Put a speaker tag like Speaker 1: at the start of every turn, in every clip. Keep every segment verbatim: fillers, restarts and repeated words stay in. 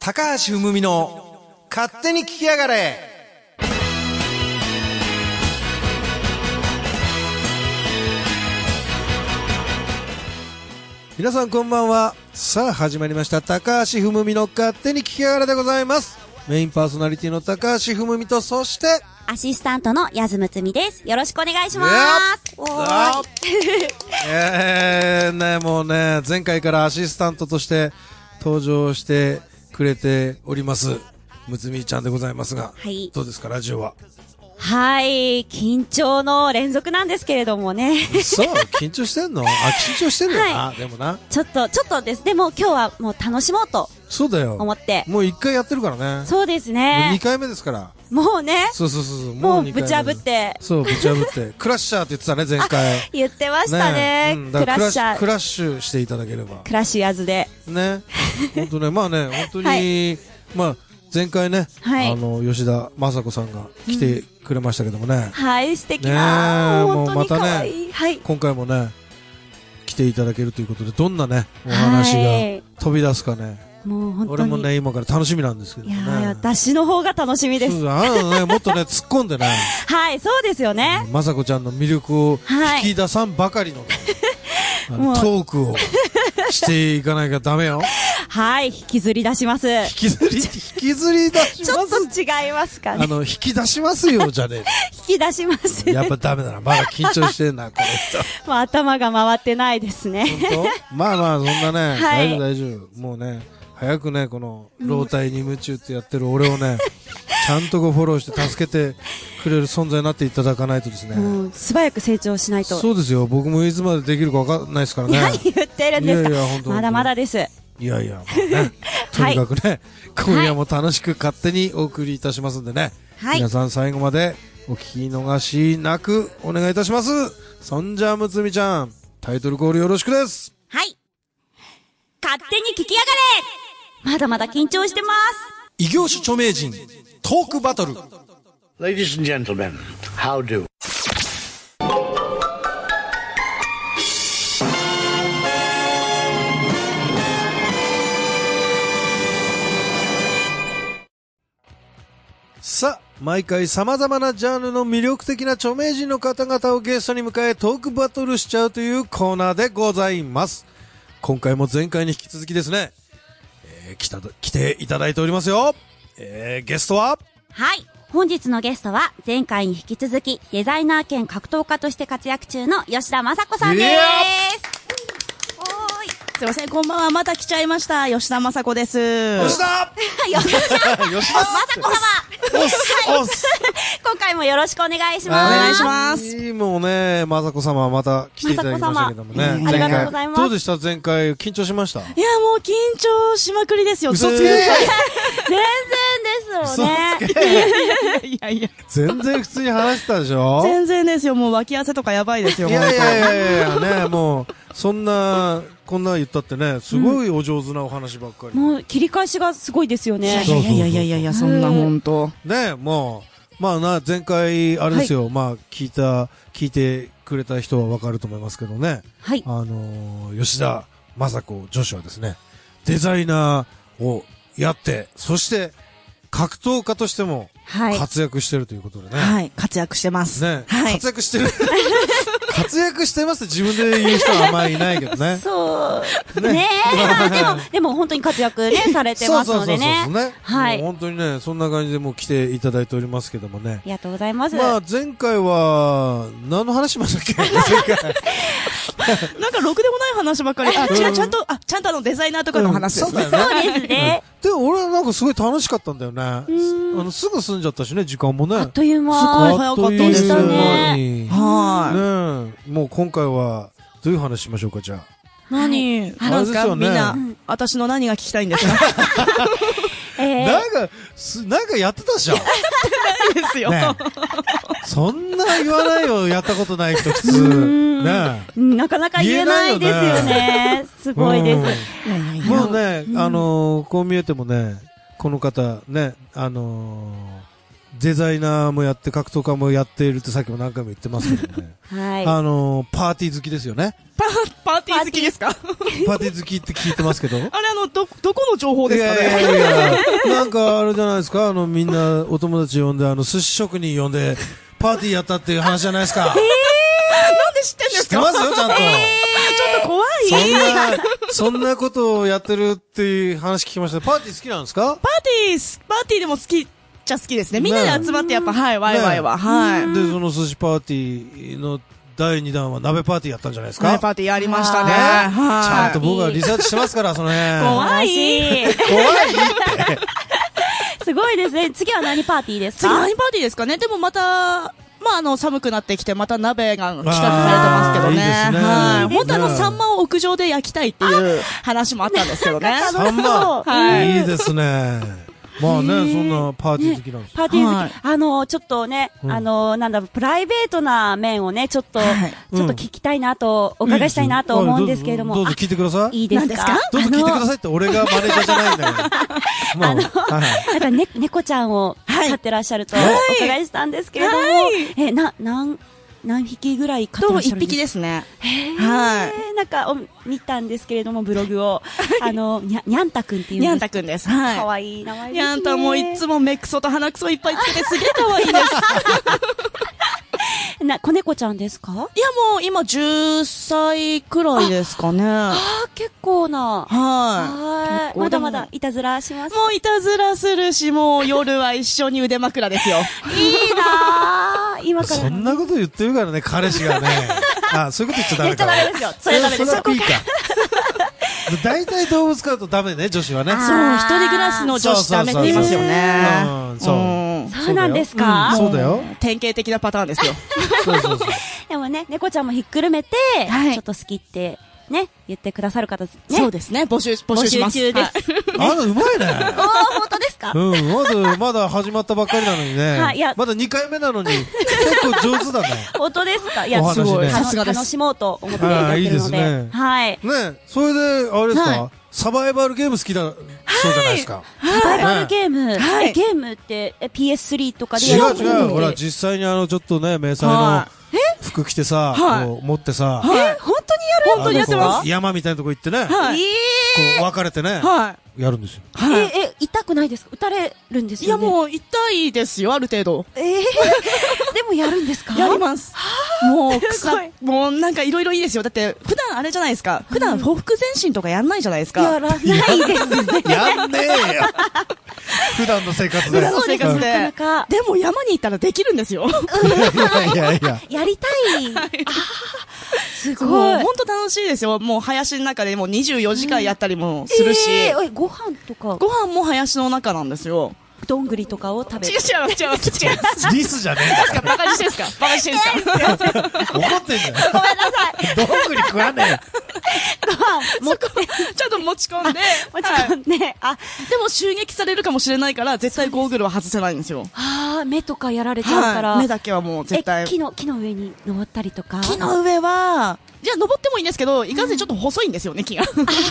Speaker 1: 高橋文美の勝手に聞きやがれ。皆さんこんばんは。さあ始まりました高橋文美の勝手に聞きやがれでございます。メインパーソナリティの高橋文美と、そして
Speaker 2: アシスタントのやずむつみです。よろしくお願いします。おーい
Speaker 1: えーね、もうね、前回からアシスタントとして登場してくれておりますむつみちゃんでございますが、
Speaker 2: はい、
Speaker 1: どうですかラジオは。
Speaker 2: はい、緊張の連続なんですけれどもね。
Speaker 1: そう、緊張してんの？あ、緊張してんだよな、はい、でもな。
Speaker 2: ちょっと、ちょっとです。でも今日はもう楽しもうと。
Speaker 1: そうだよ。
Speaker 2: 思って。
Speaker 1: もう一回やってるからね。
Speaker 2: そうですね。
Speaker 1: もう二回目ですから。
Speaker 2: もうね。
Speaker 1: そうそうそうそう。
Speaker 2: もうぶち破って。
Speaker 1: そう、ぶち破って。クラッシャーって言ってたね、前回。
Speaker 2: 言ってましたね。ね、うん、
Speaker 1: クラッシャー。クラッシュしていただければ。
Speaker 2: クラッシュやずで。
Speaker 1: ね。本当ね、まあね、本当に、はい、まあ、前回ね、はい、あの、吉田雅子さんが来てくれましたけどもね。うん、
Speaker 2: はい、素敵な。ね、
Speaker 1: もうまたね、
Speaker 2: はい、
Speaker 1: 今回もね、来ていただけるということで、どんなね、お話が飛び出すかね。
Speaker 2: もう本当に
Speaker 1: 俺もね、今から楽しみなんですけどね。い
Speaker 2: や、私の方が楽しみです。
Speaker 1: そうだ、あのね、もっとね、突っ込んでね。
Speaker 2: はい、そうですよね。
Speaker 1: 雅子ちゃんの魅力を引き出さんばかりの、ね、はい、あのトークをしていかないとダメよ。
Speaker 2: はい、引きずり出します。
Speaker 1: 引きずり、引きずり出します。
Speaker 2: ちょっと違いますかね。
Speaker 1: あの、引き出しますよ、じゃねえ。
Speaker 2: 引き出します。
Speaker 1: やっぱダメだな。まだ緊張してんな、この人。
Speaker 2: もう頭が回ってないですね。
Speaker 1: 本当？まあまあ、そんなね、はい、大丈夫大丈夫。もうね、早くね、この、老体に夢中ってやってる俺をね、ちゃんとごフォローして助けてくれる存在になっていただかないとですね。
Speaker 2: もう素早く成長しないと。
Speaker 1: そうですよ。僕もいつまでできるか分かんないですからね。
Speaker 2: 何言ってるんですか。
Speaker 1: いやいや、本当
Speaker 2: まだまだです。
Speaker 1: いやいや、まあね。とにかくね、はい、今夜も楽しく勝手にお送りいたしますんでね。はい、皆さん最後までお聞き逃しなくお願いいたします。そんじゃむつみちゃん、タイトルコールよろしくです。
Speaker 2: はい。勝手に聞きやがれ。まだまだ緊張してます。
Speaker 1: 異業種著名人トークバトル。
Speaker 3: Ladies and gentlemen, how do?
Speaker 1: さあ、毎回様々なジャンルの魅力的な著名人の方々をゲストに迎えトークバトルしちゃうというコーナーでございます。今回も前回に引き続きですね、えー、来た、来ていただいておりますよ。えー、ゲストは
Speaker 2: はい。本日のゲストは前回に引き続きデザイナー兼格闘家として活躍中の吉田雅子さんです。
Speaker 4: おーい。すいません、こんばんは。また来ちゃいました。吉田雅子です。
Speaker 1: 吉田
Speaker 2: 吉田雅子様はい。今回もよろしくお願いします。
Speaker 4: お願いします。
Speaker 1: いいもうね、雅子様また来ていただきましたけどもね。
Speaker 2: ありがとうございます。
Speaker 1: どうでした前回緊張しました？いや
Speaker 4: もう緊張しまくりですよ。
Speaker 1: 嘘つけ。
Speaker 2: 全然ですよね。
Speaker 4: いやいや。
Speaker 1: 全然普通に話してたでしょ？
Speaker 4: 全然ですよ。もう脇汗とかやばいですよ。
Speaker 1: いやいやいやいやね、もうそんなこんな言ったってね、すごいお上手なお話ばっかり。
Speaker 2: もう切り返しがすごいですよね。
Speaker 4: いやいやいやいやいや、そんな本当。
Speaker 1: ね、もうまあな前回あれですよ。まあ聞いた聞いてくれた人はわかると思いますけどね。
Speaker 2: はい。
Speaker 1: あの吉田雅子女子はですね、デザイナーをやって、そして格闘家としても活躍してるということでね。
Speaker 4: はい、活躍してます。
Speaker 1: ね、
Speaker 4: はい、
Speaker 1: 活躍してる。活躍してますって自分で言う人はあんまりいないけどね。
Speaker 2: そう。ねえ。でも、でも本当に活躍ね、されてますのでね。
Speaker 1: そうそうそうそうね。
Speaker 2: はい。
Speaker 1: 本当にね、そんな感じでもう来ていただいておりますけどもね。
Speaker 2: ありがとうございます。
Speaker 1: まあ前回は、何の話しましたっけ？前回。
Speaker 4: なんかろくでもない話ばっかり。あ、違う、ちゃんと、あ、ちゃんとあのデザイナーとかの話ですね。
Speaker 1: そうだ
Speaker 2: よね。そうですね。
Speaker 1: でも俺はなんかすごい楽しかったんだよね。あの、すぐ済んじゃったしね、時間もね。
Speaker 2: あっという間。
Speaker 4: すごい早かったです
Speaker 2: ね。
Speaker 4: はい。
Speaker 1: ねもう今回は、どういう話しましょうか、じゃあ。
Speaker 4: 何なんですかみんな、私の何が聞きたいんですか？
Speaker 1: なんか、なんかやってたじゃん。や
Speaker 4: ってないですよ。
Speaker 1: そんな言わないよ、やったことない人普通。ね、
Speaker 2: なかなか言えないですよね。すごいです。
Speaker 1: もうね、あのー、こう見えてもね、この方、ね、あのー、デザイナーもやって格闘家もやっているってさっきも何回も言ってますけどね。
Speaker 2: はい。
Speaker 1: あのー、パーティー好きですよね。
Speaker 4: パ、パーティー好きですか？
Speaker 1: パーティー好きって聞いてますけど。あれ
Speaker 4: あの、ど、どこの情報ですかね？
Speaker 1: いやいやいやれじゃないですか、あの、みんなお友達呼んで、あの、寿司職人呼んで、パーティーやったっていう話じゃないですか。
Speaker 4: なんで知ってんですか？
Speaker 1: 知ってますよ、ちゃんと。
Speaker 4: ちょっと怖い。
Speaker 1: そんな、そんなことをやってるっていう話聞きました。パーティー好きなんですか？
Speaker 4: パーティー、パーティーでも好きっちゃ好きですね。みんなで集まってやっぱ、はい、ワイワイは。はい。
Speaker 1: で、その寿司パーティーのだいにだんは鍋パーティーやったんじゃないですか？
Speaker 4: 鍋パーティーやりましたね。
Speaker 1: ね、
Speaker 4: はい。
Speaker 1: ちゃんと僕はリサーチしてますから、その辺。
Speaker 4: 怖い。
Speaker 1: 怖いって。
Speaker 2: すごいですね。次は何パーティーですか？
Speaker 4: 次何パーティーですかね。でもまた、まあ、あの、寒くなってきて、また鍋が企画されてますけどね。
Speaker 1: いいですね。
Speaker 4: はい。本当あの、
Speaker 1: ね、
Speaker 4: サンマを屋上で焼きたいっていう話もあったんですけどね。
Speaker 1: サンマ、
Speaker 4: はい。
Speaker 1: いいですね。まあね、そんなパーティー好きなんです。
Speaker 2: パーティー好き。
Speaker 4: はい
Speaker 2: あの、ちょっとね、
Speaker 1: うん
Speaker 2: あの、なんだろう、プライベートな面をね、ちょっと、
Speaker 4: はい
Speaker 2: ちょっと聞きたいなと、お伺いしたいなと思うんですけれども。
Speaker 1: どうぞ聞いてください。
Speaker 2: いいですか？
Speaker 1: どうぞ聞いてくださいって、俺がマネージャーじゃないんだよ。まあ、はい。
Speaker 2: なんかね、猫ちゃんを飼ってらっしゃるとお伺いしたんですけれども、え、な、なん、何匹ぐらい飼ってらっしゃるんですか？
Speaker 4: 一匹ですね。
Speaker 2: はい。なんか、見たんですけれども、ブログを。あの、にゃ、にゃんたくんっていうんです。
Speaker 4: にゃんたくんです。はい。
Speaker 2: かわいい名前ですね。
Speaker 4: にゃんたもいつも目くそと鼻くそいっぱいつけてすげえかわいいです。
Speaker 2: な、子猫ちゃんですか？
Speaker 4: いやもう今じゅっさいくらいですかね。
Speaker 2: ああ、結構な。
Speaker 4: はい。
Speaker 2: はい。まだま
Speaker 4: でも
Speaker 2: だいたずらします。
Speaker 4: もういたずらするし、もう夜は一緒に腕枕ですよ。
Speaker 2: いいなー今から。
Speaker 1: そんなこと言ってるからね、彼氏がね。あ、そういうこと言っちゃダメか。
Speaker 2: 言っちゃダメですよ。それダメです。
Speaker 1: それはピーか。大体動物飼うとダメね、女子はね。
Speaker 4: そう、一人暮らしの女子ダメって言いますよね。
Speaker 1: そう。
Speaker 2: そうなんですか？
Speaker 1: そうだよ。
Speaker 4: 典型的なパターンですよ。
Speaker 1: そうそうそう。
Speaker 2: でもね、猫ちゃんもひっくるめて、
Speaker 4: はい
Speaker 2: ちょっと好きって、ね、言ってくださる方、ね。
Speaker 4: そうですね。募集、募集します。
Speaker 2: 募集中です。
Speaker 1: あの、うまいね。
Speaker 2: おー、本当ですか？
Speaker 1: うん、まだ、まだ始まったばっかりなのにね。
Speaker 2: はいいや
Speaker 1: まだにかいめなのに、結構上手だね。
Speaker 2: 本当ですか？いや、
Speaker 1: お話ね
Speaker 2: すごい。
Speaker 4: さすがです
Speaker 2: 楽しもうと思ってやってるので。
Speaker 1: あーいいですね
Speaker 2: はい。
Speaker 1: ね、それで、あれです
Speaker 4: は
Speaker 1: かサバイバルゲーム好きだ、そうじゃないですか。
Speaker 2: サバイバルゲーム。
Speaker 4: はい
Speaker 2: え、ゲームってえ ピーエススリー とかで
Speaker 1: 違
Speaker 2: やる
Speaker 1: う違う、ほら、実際にあの、ちょっとね、迷彩の
Speaker 4: は
Speaker 1: 服着てさ、
Speaker 4: はい
Speaker 1: こう持ってさ、
Speaker 4: はい。
Speaker 2: 本当にやる
Speaker 4: 本当にやってます
Speaker 1: あのこう山みたいなとこ行ってね、
Speaker 4: はい。
Speaker 2: え
Speaker 1: こう分かれてね、
Speaker 4: は
Speaker 1: やるんですよ。
Speaker 4: い。はい。
Speaker 2: え、え、痛くないですか？撃たれるんです
Speaker 4: いや
Speaker 2: よね。
Speaker 4: もう痛いですよ、ある程度。
Speaker 2: えー、でもやるんですか？
Speaker 4: やります。もう、
Speaker 2: すごい
Speaker 4: 草、もうなんかいろいろいいですよ。だって、普段あれじゃないですか。普段、ほふ前進とかやんないじゃないですか。
Speaker 2: やらないですね。
Speaker 1: やんねえよ普段の生活で。
Speaker 4: 普段の生活
Speaker 2: なかな
Speaker 4: で。
Speaker 2: か、
Speaker 4: でも山に行ったらできるんですよ。
Speaker 1: いやいやいや。
Speaker 2: やりたい。あーす
Speaker 4: すご
Speaker 2: ごい。
Speaker 4: い。本当楽しいですよ。もう林の中でもうにじゅうよじかんやったりもするし。
Speaker 2: えーえご飯とか、
Speaker 4: ご飯も林の中なんですよ。
Speaker 2: どんぐりとかを食べる。
Speaker 4: 違う違う違う違う。
Speaker 1: リスじゃねえんだ
Speaker 4: バカにしてんすかバカにしてんすか
Speaker 1: 怒ってんじゃん。
Speaker 2: ごめんなさい。
Speaker 1: どんぐり食わね
Speaker 2: ご飯持って、
Speaker 4: ちゃんと持ち込んで。
Speaker 2: 持ち
Speaker 4: はい
Speaker 2: 込んで、あ、
Speaker 4: でも襲撃されるかもしれないから、絶対ゴーグルは外せないんですよ。
Speaker 2: あー目とかやられちゃうから。
Speaker 4: はい目だけはもう絶対。
Speaker 2: え、木の、木の上に登ったりとか。
Speaker 4: 木の上は、じゃあ登ってもいいんですけど、いかんせんちょっと細いんですよね、木が。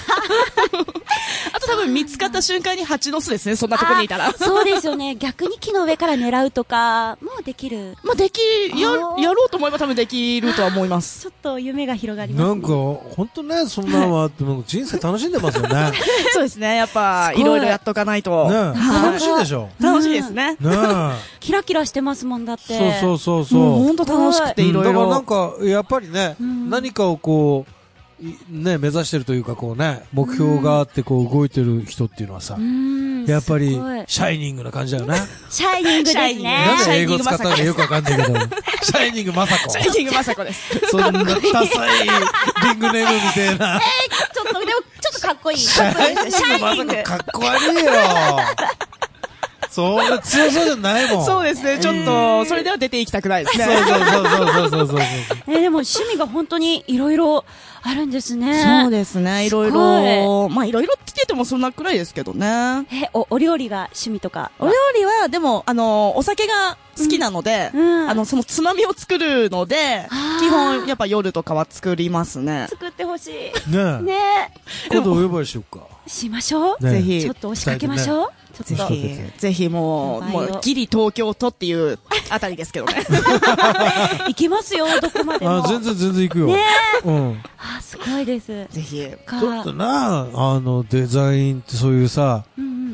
Speaker 4: あと多分見つかった瞬間に蜂の巣ですね、そんなとこにいたら。
Speaker 2: あそうですよね。逆に木の上から狙うとか、もうできる。
Speaker 4: まあ、でき、や、
Speaker 2: あー
Speaker 4: やろうと思えば多分できるとは思います。
Speaker 2: ちょっと夢が広がり
Speaker 1: え。
Speaker 2: ます、ね。
Speaker 1: なんか、ほんとね、そんなのはあって、なんか人生楽しんでますよね。ね
Speaker 4: そうですね、やっぱ、
Speaker 2: すごい
Speaker 4: いろいろやっとかないと。
Speaker 1: え楽しいでしょ。
Speaker 4: 楽しいですね。
Speaker 1: ねえ。
Speaker 2: キラキラしてますもんだって。
Speaker 1: そうそうそうそう。
Speaker 4: もう本当楽しくていろい
Speaker 1: だからなん
Speaker 4: ろ。
Speaker 1: か、やっぱりね、
Speaker 2: ん
Speaker 1: 何かをこう、いね、目指してるというか、こうね、目標があってこう動いてる人っていうのはさ
Speaker 2: う、ん。
Speaker 1: やっぱり
Speaker 2: すごい、
Speaker 1: シャイニングな感じだよね。
Speaker 2: シャイニングです
Speaker 4: シャイニング
Speaker 2: ね。
Speaker 1: なんで英
Speaker 4: シャイニング
Speaker 1: 語使ったのかよくわかんないけど、シャイニングまさこ。
Speaker 4: シャイニングまさこです。
Speaker 1: そんなダサいリングネームみたいな。
Speaker 2: ちょっと、でも、ちょっとかっこいい。
Speaker 1: シ
Speaker 2: かっこいいですよ。シャイ
Speaker 1: ャイ
Speaker 2: ニング。
Speaker 1: ニングまさこかっこ悪いよ。そんな強そうじゃないもん。
Speaker 4: そうですね、ちょっと、それでは出ていきたくないですね。
Speaker 1: そうそうそうそうそうそうそう。
Speaker 2: えでも趣味が本当にいろいろあるんですね。
Speaker 4: そうですね、いろい
Speaker 2: すご
Speaker 4: ろ、まあいろいろって言ってもそんなくらいですけどね。
Speaker 2: え、お、お料理が趣味とか。
Speaker 4: お料理は、でも、あの、お酒が好きなので、
Speaker 2: うんうん
Speaker 4: あの、そのつまみを作るので
Speaker 2: あー、
Speaker 4: 基本、やっぱ夜とかは作りますね。
Speaker 2: 作ってほしい。
Speaker 1: ねえ。
Speaker 2: ね
Speaker 1: 今度お呼ばれしようか。
Speaker 2: しましょう。
Speaker 1: ね
Speaker 4: ぜひ
Speaker 2: ちょっと押しかけましょう。ちょっと。
Speaker 4: ぜひ、ぜひもう、
Speaker 2: やばいよ
Speaker 4: もう、ギリ東京都っていうあたりですけどね。
Speaker 2: 行きますよ、どこまでも。
Speaker 1: あ、全然全然行くよ。
Speaker 2: ね
Speaker 1: うん。
Speaker 2: あ、すごいです。
Speaker 4: ぜひ。
Speaker 2: か
Speaker 1: ちょっとな、あの、デザインってそういうさ、
Speaker 2: うんうん。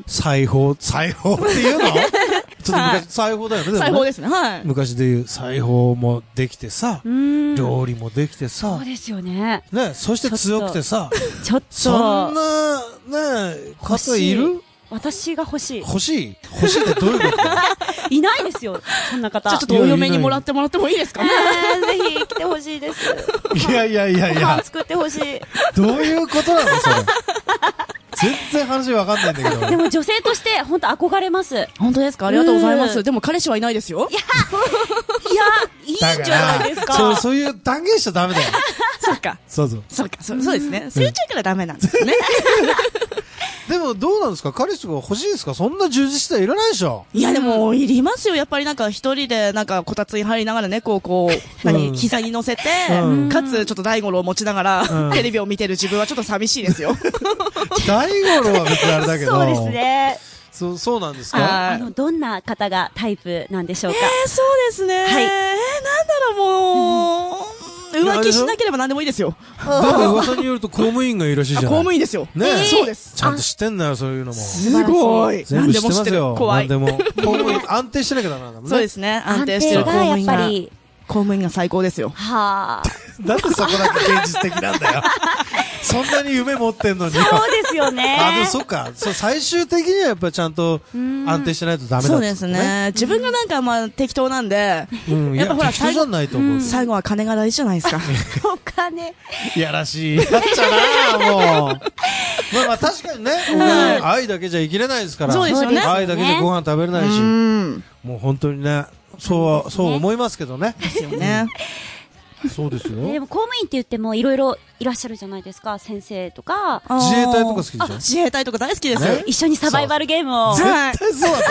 Speaker 1: 裁縫、裁縫っていうのちょっと昔、裁縫だよね。
Speaker 4: 裁縫ですね。はい。
Speaker 1: 昔でいう裁縫もできてさ、料理もできてさ、
Speaker 2: そうですよね。
Speaker 1: ね、そして強くてさ、
Speaker 2: ちょっと、
Speaker 1: そんな、ね、方いる？
Speaker 2: 私が欲しい。
Speaker 1: 欲しい欲しいってどういうこと
Speaker 2: いないですよ、そんな方。
Speaker 4: じゃあちょっとお嫁にもらってもらってもいいですかね。
Speaker 2: ぜひ来てほしいです。
Speaker 1: いやいやいやいや。
Speaker 2: 作ってほしい。
Speaker 1: どういうことなのそれ。全然話わかんないんだけど。
Speaker 2: でも女性として本当憧れます。
Speaker 4: 本当ですか？ありがとうございます。でも彼氏はいないですよ。
Speaker 2: いや、いや、いいんじゃないですか。
Speaker 1: そう、そういう断言しちゃダメだよ。
Speaker 4: そっか。
Speaker 1: そうそう。
Speaker 4: そうか、そうですね。そういうちゃうからダメなんですね。
Speaker 1: でもどうなんですか？彼氏が欲しいですか？そんな充実したらいらないでしょ。
Speaker 4: いやでも、いりますよ。やっぱりなんか一人でなんかこたつに入りながらね、こう、こう、何、膝に乗せて、かつちょっと大五郎を持ちながら、テレビを見てる自分はちょっと寂しいですよ。
Speaker 1: 大五郎は別にあれだけど。
Speaker 2: そうですね。
Speaker 1: そう、そうなんですか？
Speaker 2: あの、どんな方がタイプなんでしょうか？
Speaker 4: えー、そうですね。はい。えー、なんだろう、もう、浮気しなければ何でもいいですよ。
Speaker 1: だって噂によると公務員がいるらしいじゃん。
Speaker 4: 公務員ですよ。
Speaker 1: ねえ。
Speaker 4: そうです。
Speaker 1: ちゃんと知ってんだよ、そういうのも。
Speaker 4: すごい。
Speaker 1: 全部知ってますよ。
Speaker 4: 怖い。
Speaker 1: 何でも。公務員、安定してなきゃダメなんだもんね。
Speaker 4: そうですね。安定してる公務員が。
Speaker 2: やっぱり。
Speaker 4: 公務員が最高ですよ。
Speaker 2: はあ。
Speaker 1: なんでそこだけ現実的なんだよ。そんなに夢持ってんのに。
Speaker 2: そうですよね。
Speaker 1: あ、でもそっか。そう、最終的にはやっぱりちゃんと安定してないとダメだ、ね。
Speaker 4: そうですね。自分がなんかまあ適当なんで、
Speaker 1: うん、やっぱほら、適当じゃないと思う。
Speaker 4: 最後は金が大事じゃないですか。
Speaker 2: お金。
Speaker 1: いやらしい。やっちゃな、もう。まあまあ確かにね、愛だけじゃ生きれないですから。
Speaker 4: そうですよね。
Speaker 1: 愛だけじゃご飯食べれないし。もう本当にね、そうは、そう思いますけどね。
Speaker 4: ですよね。
Speaker 1: そうですよ。
Speaker 2: でも公務員って言ってもいろいろいらっしゃるじゃないですか。先生とか。
Speaker 1: 自衛隊とか好きでしょ？
Speaker 4: 自衛隊とか大好きです。
Speaker 2: 一緒にサバイバルゲームを。
Speaker 1: 絶対そうだと思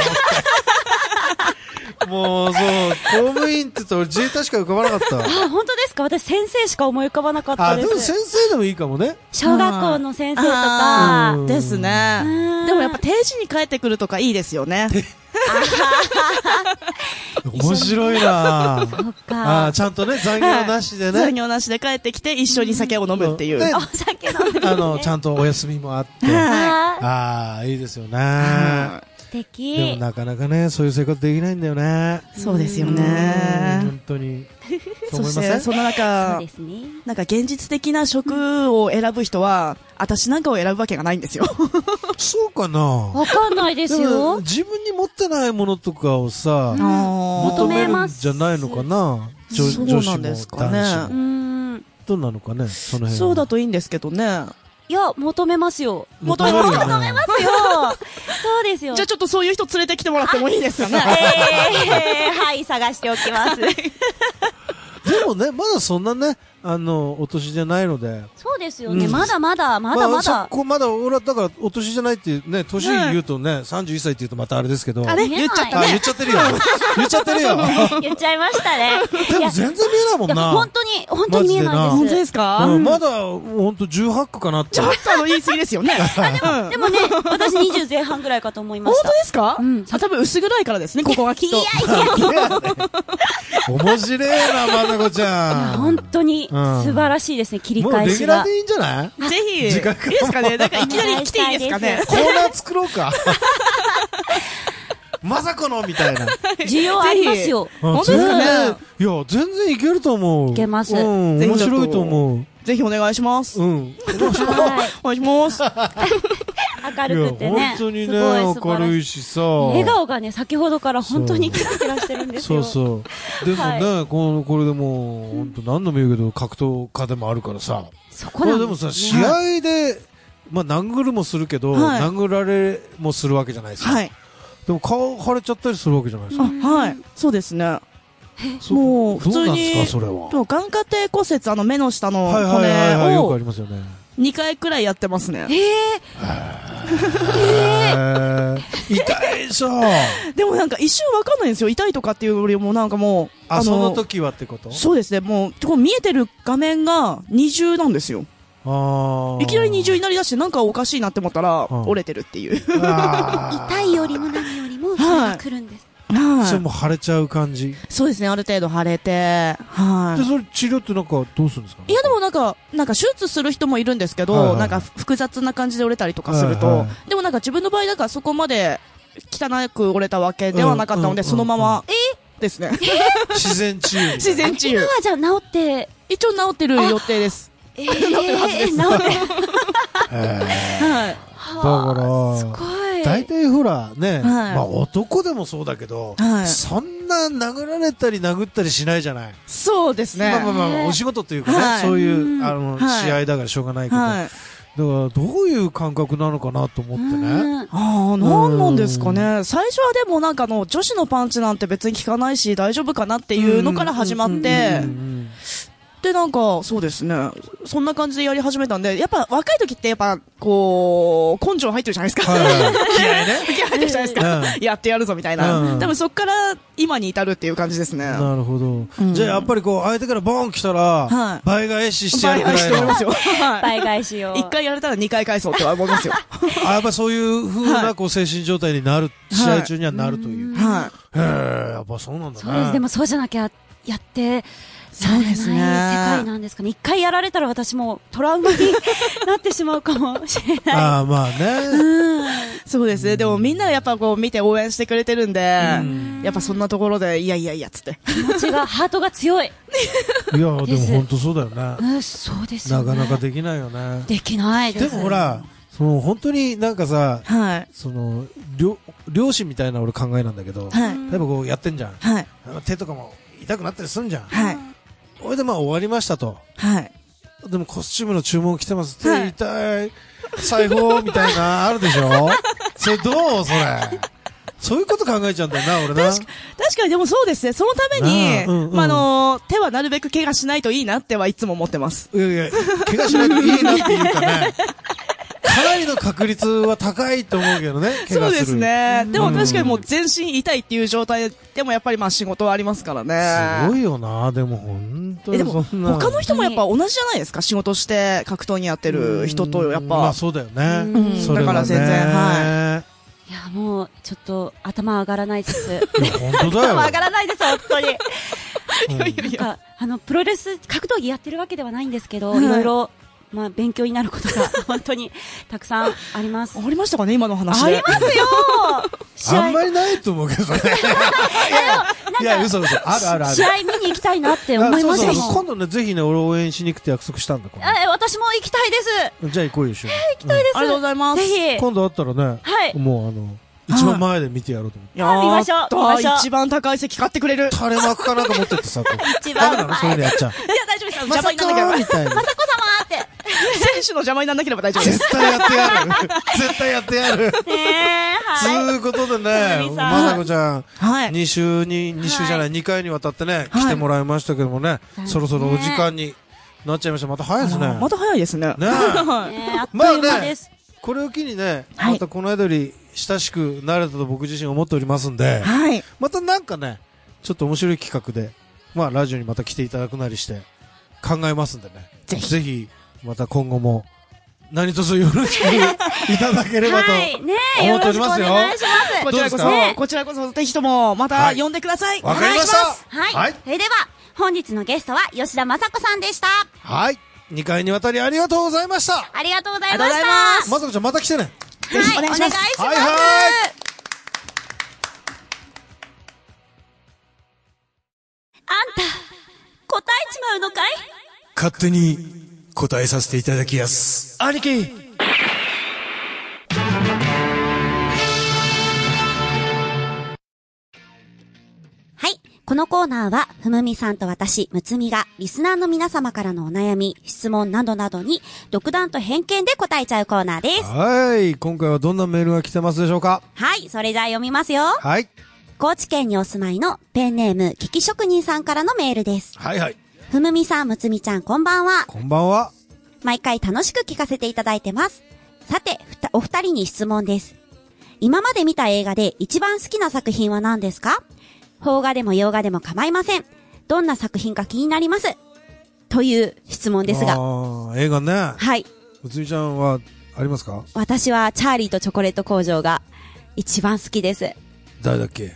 Speaker 1: った。もうそう、公務員って言ったら自衛隊しか浮かばなかった。
Speaker 2: あ、本当ですか？私先生しか思い浮かばなかったです。
Speaker 1: あ、でも先生でもいいかもね。
Speaker 2: 小学校の先生とか。
Speaker 4: ですね。でもやっぱ定時に帰ってくるとかいいですよね。
Speaker 1: 面白いなぁ。あ、ちゃんとね、残業なしでね。
Speaker 4: 残業なしで帰ってきて一緒に酒を飲むっていう。
Speaker 2: お酒飲む。
Speaker 1: あの、ちゃんとお休みもあって。ああ、いいですよね。
Speaker 2: 素敵。
Speaker 1: でもなかなかね、そういう生活できないんだよね。
Speaker 4: そうですよね。
Speaker 1: 本当に。
Speaker 4: そしてその中、なんか現実的な職を選ぶ人は、私なんかを選ぶわけがないんですよ。
Speaker 1: そうかな？
Speaker 2: わかんないですよ。
Speaker 1: 自分に持ってないものとかをさ、求めるんじゃないのかな？女子も男子も。どうなのかね、その辺。
Speaker 4: そうだといいんですけどね。
Speaker 2: いや、求めますよ。
Speaker 4: 求めますよ。
Speaker 2: 求めますよ。そうですよ。
Speaker 4: じゃあちょっとそういう人連れてきてもらってもいいですかね。
Speaker 2: えー、はい、探しておきます。
Speaker 1: でもね、まだそんなね、あの、お年じゃないので。
Speaker 2: そうですよね。まだまだ、まだまだ。
Speaker 1: そこまだ、俺はだから、お年じゃないってね、年言うとね、さんじゅういっさいって言うとまたあれですけど。
Speaker 4: あれ言っちゃった
Speaker 1: ね。言っちゃってるよ。言っちゃってるよ。
Speaker 2: 言っちゃいましたね。
Speaker 1: でも全然見えないもんな。
Speaker 2: 本当に、本当に見えないです。
Speaker 4: 本当ですか？
Speaker 1: まだ、本当じゅうはち区かなって。
Speaker 4: ちょっとあの言い過ぎですよね。
Speaker 2: でもね、私にじゅう前半ぐらいかと思いました。
Speaker 4: 本当ですか？うん。多分薄暗いからですね、ここがきっと。
Speaker 2: いやいやいや。
Speaker 1: 面白いな、まなこちゃん。
Speaker 2: 本当に素晴らしいですね、切り返しが。
Speaker 1: もうレギュラーでいいんじゃない？
Speaker 4: ぜひ。いいですかね？なんかいきなり来ていいですかね？
Speaker 1: コーナー作ろうか。まさかのみたいな。
Speaker 2: 需要ありますよ。
Speaker 4: 本当ですかね？
Speaker 1: いや、全然いけると思う。
Speaker 2: いけます。
Speaker 1: うん、面白いと思う。
Speaker 4: ぜひお願いします。
Speaker 1: うん。
Speaker 4: お願いします。
Speaker 2: 明るくてね。
Speaker 1: 本当にね、明るいしさ。
Speaker 2: 笑顔がね、先ほどから本当にキラキラしてるんですよ。
Speaker 1: そうそう。でもね、この、これでも、本当何度も言うけど、格闘家でもあるからさ。
Speaker 2: そこなん
Speaker 1: でもさ、試合で、まあ、殴るもするけど、殴られもするわけじゃないですか。はい。でも顔腫れちゃったりするわけじゃないですか。
Speaker 4: はい。そうですね。もう、普通に、
Speaker 1: それは。
Speaker 4: 眼下底骨折、あの目の下の骨を、
Speaker 1: はいはいはい、よくありますよね。
Speaker 4: にかいくらいやってますね。
Speaker 2: え
Speaker 1: え痛いでしょ。
Speaker 4: でもなんか一瞬わかんないんですよ。痛いとかっていうよりもなんかもう。
Speaker 1: あ、その時はってこと？
Speaker 4: そうですね。もう、こう見えてる画面が二重なんですよ。
Speaker 1: あ
Speaker 4: いきなり二重になりだしてなんかおかしいなって思ったら折れてるっていう。
Speaker 2: 痛いよりも何よりもそれが来るんです。
Speaker 4: ははい。
Speaker 1: それも腫れちゃう感じ。
Speaker 4: そうですね、ある程度腫れて、はい。
Speaker 1: で、それ治療ってなんかどうするんですか？
Speaker 4: いやでもなんか、なんか手術する人もいるんですけど、
Speaker 1: はいはい
Speaker 4: なんか複雑な感じで折れたりとかすると、
Speaker 1: はいはい
Speaker 4: でもなんか自分の場合だからそこまで汚く折れたわけではなかったので、
Speaker 1: うんうん
Speaker 4: そのまま、ですね。
Speaker 1: 自然治癒みたいな。
Speaker 4: 自然治癒。
Speaker 2: 今はじゃあ治って、
Speaker 4: 一応治ってる予定です。
Speaker 2: えー、治ってるはずです。治ってる。
Speaker 4: はい。
Speaker 1: だから、
Speaker 2: すごい。
Speaker 1: 大体ほらね、
Speaker 4: はい、
Speaker 1: まあ男でもそうだけど、
Speaker 4: はい、
Speaker 1: そんな殴られたり殴ったりしないじゃない。
Speaker 4: そうですね。
Speaker 1: まあまあまあ、お仕事というかね、はい、そういう、あの、はい、試合だからしょうがないけど、はい、だからどういう感覚なのかなと思ってね。
Speaker 4: ああ、なんなんですかね。最初はでもなんかの、女子のパンチなんて別に効かないし大丈夫かなっていうのから始まって、で、なんか、そうですね。そんな感じでやり始めたんで、やっぱ若い時ってやっぱ、こう、根性入ってるじゃないですか。
Speaker 1: はいはい、気合ね。
Speaker 4: 気合入ってるじゃないですか。うん、やってやるぞみたいな。うん、多分そっから今に至るっていう感じですね。
Speaker 1: なるほど。うん、じゃあやっぱりこう、相手からボーン来たら、はい、倍返ししてやるぐらいの。
Speaker 4: 倍返ししてますよ。
Speaker 2: 倍返しを。
Speaker 4: 一回やれたら二回返そうって思いますよ。
Speaker 1: あ、やっぱそういう風なこう精神状態になる、試合中にはなるという。
Speaker 4: はい。
Speaker 1: へえ、やっぱそうなんだね。
Speaker 2: そうです。でもそうじゃなきゃ、やって、
Speaker 4: そうですね。世
Speaker 2: 界なんですかね。一回やられたら私もトラウマになってしまうかもしれない。
Speaker 1: ああ、まあね。
Speaker 4: うん、そうですね。でもみんながやっぱこう見て応援してくれてるんで、やっぱそんなところで、いやいやいやつって。
Speaker 2: 気持ちが、ハートが強い。
Speaker 1: いや、でも本当そうだよね。
Speaker 2: うん、そうですよね。
Speaker 1: なかなかできないよね。
Speaker 2: できないです。
Speaker 1: でもほら、その本当になんかさ、
Speaker 4: はい、
Speaker 1: その、両、両親みたいな俺考えなんだけど、はい、例えばこうやってんじゃん。
Speaker 4: はい、
Speaker 1: 手とかも痛くなったりすんじゃん。
Speaker 4: はい。
Speaker 1: それでまあ終わりましたと。
Speaker 4: はい。
Speaker 1: でもコスチュームの注文来てます。手痛い、裁縫みたいな、あるでしょ？それどうそれ。そういうこと考えちゃうんだよな、俺な。
Speaker 4: 確か、確かにでもそうですね。そのために、うんうん、まあ、あのー、手はなるべく怪我しないといいなってはいつも思ってます。
Speaker 1: いやいや、怪我しないといいなっていうかね。かなりの確率は高いと思うけどね、怪我する。
Speaker 4: そうですね。でも確かにもう全身痛いっていう状態でもやっぱりまあ仕事はありますからね。
Speaker 1: すごいよな、でも本当にそんな。
Speaker 4: でも他の人もやっぱ同じじゃないですか、仕事して格闘技やってる人とやっぱ。
Speaker 1: まあそうだよね。
Speaker 4: うん、それだから全然、はい。
Speaker 2: いや、もう、ちょっと、頭上がらないです。
Speaker 1: 本当だよ。
Speaker 2: 頭上がらないです、本当に。
Speaker 4: いやいやいや。
Speaker 2: なんか、あの、プロレス、格闘技やってるわけではないんですけど、はい、いろいろ、まあ、勉強になることが、本当に、たくさんあります。
Speaker 4: ありましたかね、今の話で。
Speaker 2: ありますよ
Speaker 1: あんまりないと思うけどね。いや、嘘嘘。あるあるある。
Speaker 2: 試合見に行きたいなって思いましたもん。
Speaker 1: そうそう。今度ね、ぜひね、俺応援しに行くって約束したんだから。
Speaker 2: え、私も行きたいです。
Speaker 1: じゃあ行こうよ、一緒に。
Speaker 2: え、行きたいです。
Speaker 4: ありがとうございます。
Speaker 2: ぜひ。
Speaker 1: 今度会ったらね、はい。もうあの、一番前で見てやろうと思って。
Speaker 2: いや見ましょう。見ましょう。
Speaker 4: 一番高い席買ってくれる。
Speaker 1: 垂れ幕かなんか持ってってさ、
Speaker 2: 一番。
Speaker 1: ダメなのそういうのやっちゃう。
Speaker 4: いや、大丈夫です。邪魔にならなければ。
Speaker 1: みたいな。
Speaker 2: まさこ様って。
Speaker 4: 選手の邪魔にならなければ大丈夫です。
Speaker 1: 絶対やってやる。絶対やってやる。
Speaker 2: ねえ、
Speaker 1: はい。つうことでね、まさこちゃん、はい。に週に、に週じゃない、にかいにわたってね、来てもらいましたけどもね、そろそろお時間になっちゃいました。また早いですね。
Speaker 4: また早いですね。ね
Speaker 2: え。あっという間です。
Speaker 1: これを機にね、またこの間より親しくなれたと僕自身思っておりますんで、
Speaker 4: はい。
Speaker 1: またなんかね、ちょっと面白い企画で、まあラジオにまた来ていただくなりして考えますんでね。ぜひ。ぜひ、また今後も何卒よろしくいただければと思っておりますよ。
Speaker 2: はい、ね、よろしくお願いします。
Speaker 4: こちらこそ、ね、こちらこそぜひともまた呼んでください。
Speaker 1: わ、はい、かりました。
Speaker 2: はい。はい、それでは、本日のゲストは吉田雅子さんでした。
Speaker 1: はい。にかいにわたりありがとうございました。
Speaker 2: ありがとうございました。
Speaker 1: まさこちゃんまた来てね。
Speaker 2: ぜひお願いします。
Speaker 1: はいはい。
Speaker 2: あんた、答えちまうのかい？
Speaker 1: 勝手に答えさせていただきやす。兄貴。
Speaker 2: はい。このコーナーは、ふむみさんと私、むつみが、リスナーの皆様からのお悩み、質問などなどに、独断と偏見で答えちゃうコーナーです。
Speaker 1: はい。今回はどんなメールが来てますでしょうか？
Speaker 2: はい。それじゃあ読みますよ。
Speaker 1: はい。
Speaker 2: 高知県にお住まいのペンネーム、機器職人さんからのメールです。
Speaker 1: はいはい。
Speaker 2: ふむみさん、むつみちゃん、こんばんは。
Speaker 1: こんばんは。
Speaker 2: 毎回楽しく聞かせていただいてます。さて、お二人に質問です。今まで見た映画で一番好きな作品は何ですか？邦画でも洋画でも構いません。どんな作品か気になります。という質問ですが。
Speaker 1: ああ、映画ね。
Speaker 2: はい。
Speaker 1: むつみちゃんはありますか？
Speaker 2: 私はチャーリーとチョコレート工場が一番好きです。
Speaker 1: 誰だっけ？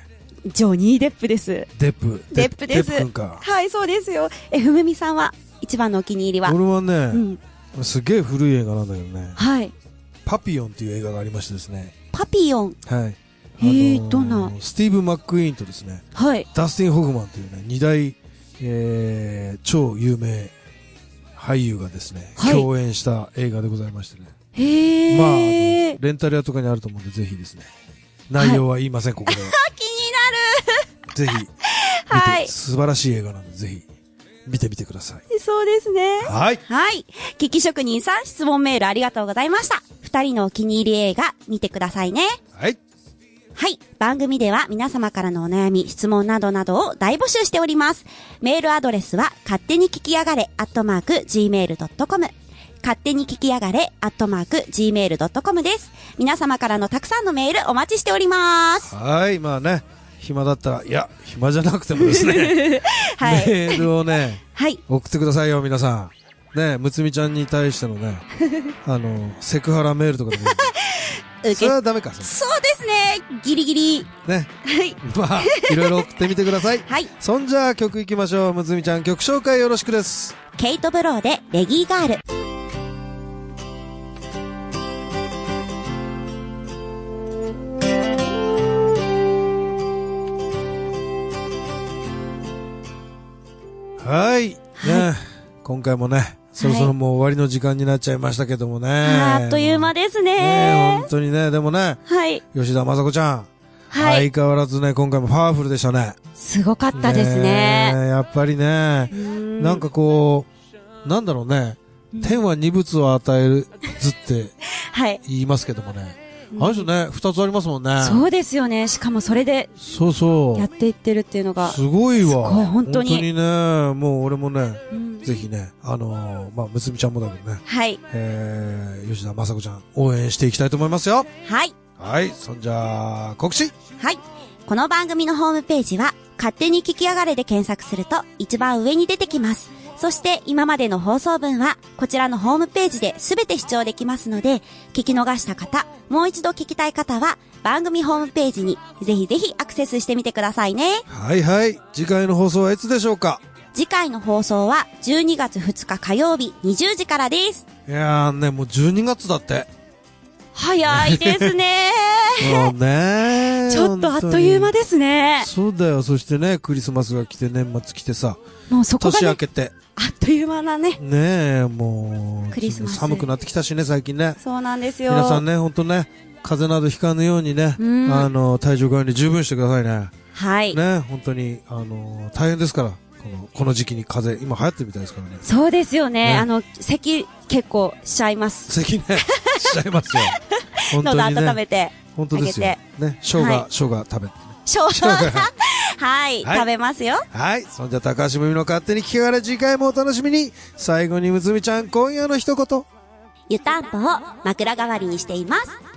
Speaker 2: ジョニー・デップです。
Speaker 1: デップ。
Speaker 2: デップです。
Speaker 1: デップ君か。
Speaker 2: はい、そうですよ。え、ふむみさんは一番のお気に入りは？
Speaker 1: 俺はね、
Speaker 2: うん、
Speaker 1: すげえ古い映画なんだけどね。
Speaker 2: はい。
Speaker 1: パピヨンっていう映画がありましてですね。
Speaker 2: パピヨン。
Speaker 1: はい。
Speaker 2: へー、あのー、どんな？
Speaker 1: スティーブ・マック・イーンとですね。
Speaker 2: はい。
Speaker 1: ダスティン・ホフマンというね、二大、えー、超有名俳優がですね、はい、共演した映画でございましてね。
Speaker 2: へー。
Speaker 1: まあ、あの、レンタル屋とかにあると思うんで、ぜひですね。内容は言いません、はい、ここでは。
Speaker 2: 気になる。
Speaker 1: ぜひ、見て、
Speaker 2: はい、
Speaker 1: 素晴らしい映画なんで、ぜひ、見てみてください。
Speaker 2: そうですね。
Speaker 1: はい。
Speaker 2: はい。機器職人さん、質問メールありがとうございました。二人のお気に入り映画、見てくださいね。
Speaker 1: はい。
Speaker 2: はい。番組では皆様からのお悩み、質問などなどを大募集しております。メールアドレスは、勝手に聞きやがれ、アットマーク、ジーメールドットコム。勝手に聞きやがれ、アットマーク、ジーメールドットコム です。皆様からのたくさんのメールお待ちしております。
Speaker 1: はい。まあね、暇だったら、いや、暇じゃなくてもですね、はい、メールをね、はい、送ってくださいよ、皆さん。ね、むつみちゃんに対してのね、あの、セクハラメールとかでもいい。それはダメか。
Speaker 2: そうですね。ギリギリ。
Speaker 1: ね。はい。まあ、いろいろ送ってみてください。
Speaker 2: はい。
Speaker 1: そんじゃあ曲いきましょう。むつみちゃん曲紹介よろしくです。
Speaker 2: ケイト・ブローでレギーガール。
Speaker 1: はい。ね、今回もね、そろそろもう終わりの時間になっちゃいましたけどもね。
Speaker 2: あっという間ですね。
Speaker 1: ね、本当にね、でもね、
Speaker 2: はい。
Speaker 1: 吉田雅子ちゃん。はい。相変わらずね、今回もパワフルでしたね。
Speaker 2: すごかったですね。
Speaker 1: ね、やっぱりね、んなんかこう、なんだろうね、天は二物を与えるずって言いますけどもね。あの人ね、二つありますもんね。
Speaker 2: そうですよね。しかもそれで、
Speaker 1: そうそう。
Speaker 2: やっていってるっていうのが。
Speaker 1: すごいわ。す
Speaker 2: ごい、本当に。
Speaker 1: 本当にね、もう俺もね、うん、ぜひね、あのー、まあ、むつみちゃんもだけどね。
Speaker 2: はい。
Speaker 1: えー、吉田雅子ちゃん、応援していきたいと思いますよ。
Speaker 2: はい。
Speaker 1: はい。そんじゃあ、告知。
Speaker 2: はい。この番組のホームページは、勝手に聞きやがれで検索すると、一番上に出てきます。そして今までの放送分はこちらのホームページで全て視聴できますので、聞き逃した方、もう一度聞きたい方は番組ホームページにぜひぜひアクセスしてみてくださいね。
Speaker 1: はいはい。次回の放送はいつでしょうか？
Speaker 2: 次回の放送はじゅうにがつふつか火曜日にじゅうじからです。
Speaker 1: いやーね、もうじゅうにがつだって。
Speaker 2: 早いですね
Speaker 1: もうね
Speaker 2: ちょっとあっという間ですね。
Speaker 1: そうだよ。そしてね、クリスマスが来て年末来てさ、
Speaker 2: もうそこが、ね、
Speaker 1: 年明けて。
Speaker 2: あっという間なね。
Speaker 1: ねえ、もう。
Speaker 2: クリスマス。
Speaker 1: 寒くなってきたしね、最近ね。
Speaker 2: そうなんですよ。
Speaker 1: 皆さんね、ほんとね、風邪などひかぬようにね、あの、体調管理十分してくださいね。
Speaker 2: はい。
Speaker 1: ね、本当に、あの、大変ですから。この、この時期に風邪、今流行ってるみたいですからね。
Speaker 2: そうですよね。ね、あの、咳結構しちゃいます。
Speaker 1: 咳ね、しちゃいますよ。本当にね。
Speaker 2: 喉温めて。
Speaker 1: 本当ですよ。ね、生姜、はい、生姜食べて、ね。
Speaker 2: 生姜はい、はい、食べますよ。
Speaker 1: はい。そんじゃ高橋むみの勝手に聞きやがれ、次回もお楽しみに。最後にむつみちゃん、今夜の一言。
Speaker 2: 湯たんぽを枕代わりにしています。